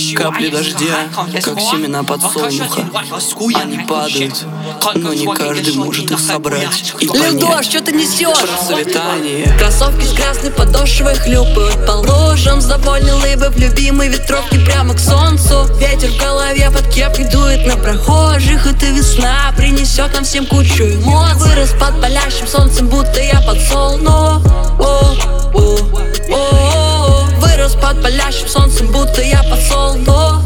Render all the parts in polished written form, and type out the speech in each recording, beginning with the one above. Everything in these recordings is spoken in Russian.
Капли дождя, как семена подсолнуха. Они падают, но не каждый может их собрать и понять. Лил дождь, что ты несешь? Процветание. Кроссовки с красной подошвой хлюпают по лужам. С довольной улыбой в любимой ветровке прямо к солнцу. Ветер в голове под кепкой дует на прохожих. Это весна принесет нам всем кучу эмоций. Вырос под палящим солнцем, будто я подсолнух. Вырос под палящим солнцем, будто я подсолнух.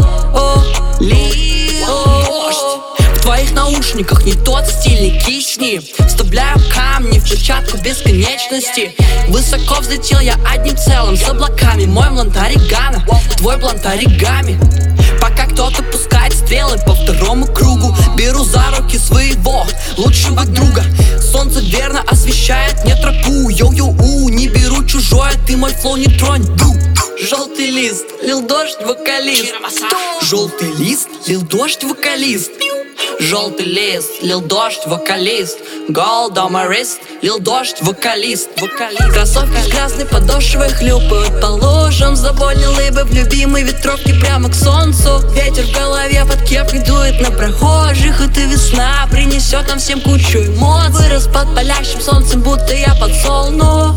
В твоих наушниках не тот стиль, не кисни. Вставляю камни в перчатку бесконечности. Высоко взлетел я одним целым с облаками. Мой блант оригано, твой блант оригами. Пока кто-то пускает стрелы по второму кругу, беру за руки своего лучшего друга. Солнце верно освещает мне тропу. Йоу-йоу-у, не беру чужое, ты мой флоу не тронь. Желтый лист, лил дождь, вокалист. Желтый лист, лил дождь, вокалист. Желтый лист, лил дождь, вокалист. Gold on my wrist, лил дождь, вокалист. Кроссовки с красной подошвой хлюпают по лужам. С довольной улыбой в любимой ветровке прямо к солнцу. Ветер в голове под кепкой дует на прохожих. Это весна принесет нам всем кучу эмоций. Вырос под палящим солнцем, будто я подсолнух.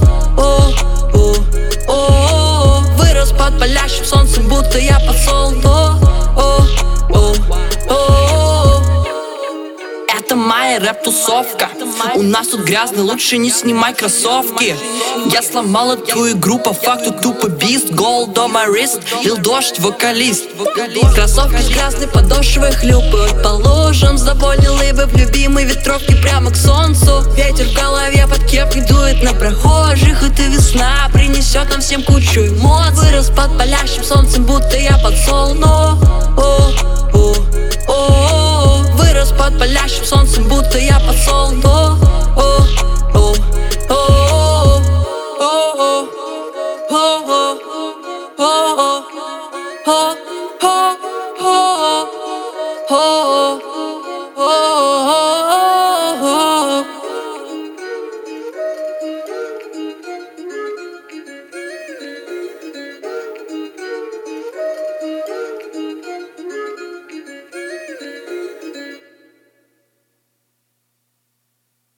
Вырос под палящим солнцем, будто я подсолнух. Это моя рэп-тусовка. У нас тут грязно, лучше не снимай кроссовки. Я сломал эту игру, по факту тупо бист. Gold on my wrist, лил дождь, вокалист. Кроссовки с красной подошвой хлюпают по лужам. С довольной улыбой в любимой ветровке прямо к солнцу. Ветер в голове под кепкой дует на прохожих. Это весна принесет нам всем кучу эмоций. Вырос под палящим солнцем, будто я подсолнух. Вырос под палящим солнцем, будто я подсолнух. Oh